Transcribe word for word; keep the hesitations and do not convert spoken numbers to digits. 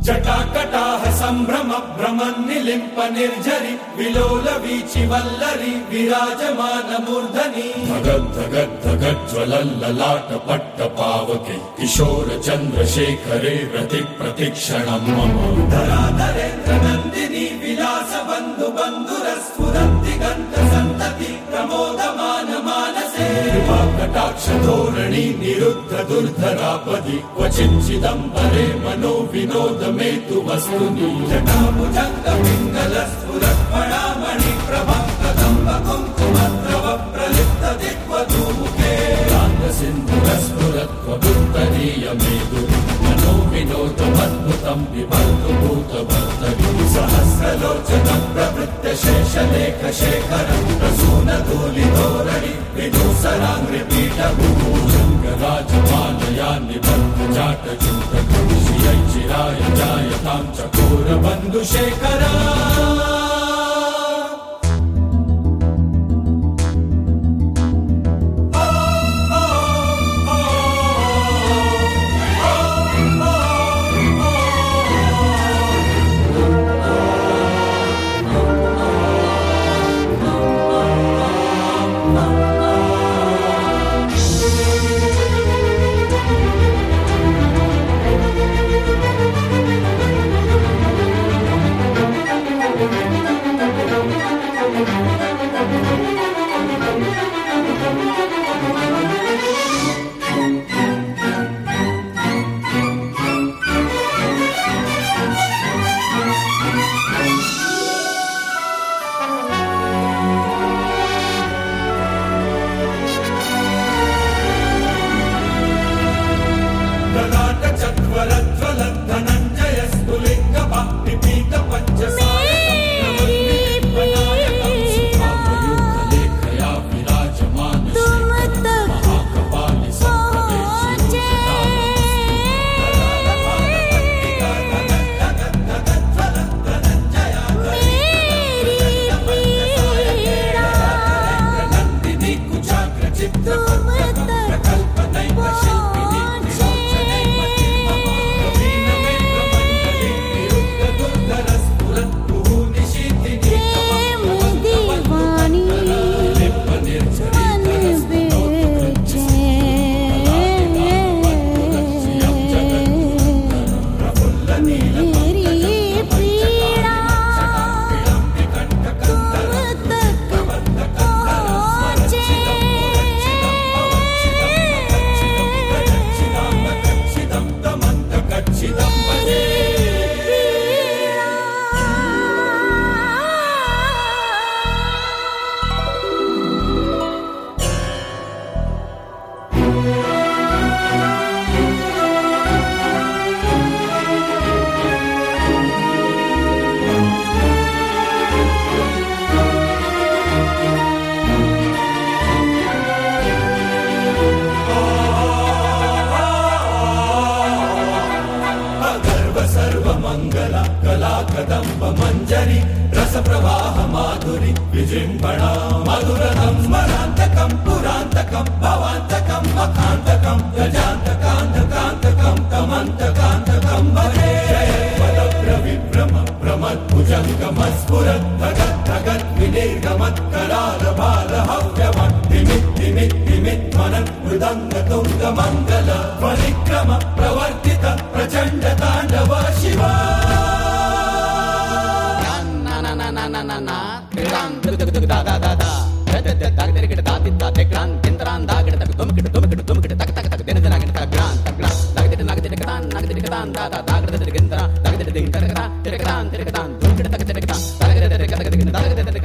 ಜಟಾಕಟಾಹ ಸಂಭ್ರಮ ಭ್ರಮನ್ನಿಲಿಂಪ ನಿರ್ಜರಿ ವಿಲೋಲ ವೀಚಿ ವಲ್ಲರಿ ವಿರಾಜಮಾನ ಮೂರ್ಧನಿ ಧಗದ್ ಧಗದ್ ಧಗಜ್ವಲಲ್ಲಲಾಟ ಪಟ್ಟ ಪಾವಕೆ ಕಿಶೋರ ಚಂದ್ರಶೇಖರೇ ರತಿ ಪ್ರತಿಕ್ಷಣಂ ಮಮ ಧರಾಧರೇಂದ್ರ ನಂದಿನಿ ವಿಲಾಸ ಬಂಧು ಬಂಧುರ ಸ್ಫುರಂತಿ ಗಂಧ ಸಂತತಿ ಪ್ರಮೋದಮಾನ ಮಾನಸೇ ಕಟಾಕ್ಷ ಧೋರಣಿ ನಿರುದ್ಧ ದುರ್ಧರಾಪದಿ ಕ್ವಚಿತ್ ಚಿದಂಬರೆ ಮನೋ ವಿನೋದ ಮೇತು ವಸ್ತುನಿ ಜಟಾಭುಜಂಗ ಪಿಂಗಲ ಸ್ಫುರತ್ಮಣಾಮಣಿ ಪ್ರಭಾ ಕದಂಬ ಕುಂಕುಮದ್ರವ ಪ್ರಲಿಪ್ತ ದಿಗ್ವಧೂಮುಖೇ ಕಾಂತ ಸಿಂಧುರ ಸ್ಫುರತ್ವ ಬುತ್ತರೀಯ ಮೇದು ಮನೋ ವಿನೋದಮದ್ಭುತಂ ವಿಭರ್ತು ಭೂತಭರ್ತರಿ ಸಹಸ್ರಲೋಚನ ಪ್ರವೃತ್ತ ಶೇಷಲೇಖ ಶೇಖರ ಪ್ರಸೂನ ಧೂಲಿ ಧೋರಣಿ ವಿಧೂಸರಾಂಗ್ರಿ ಪೀಠ ಭೂಷಂಗರಾಜಮಾಲಯಾ ನಿಬಂಧ ಜಾಟ ಚೂಟ ಶ್ರಿಯೈ ಚಿರಾಯ ಜಾಯತಾಂ ಚಕೋರ ಬಂಧು ಶೇಖರ da da da da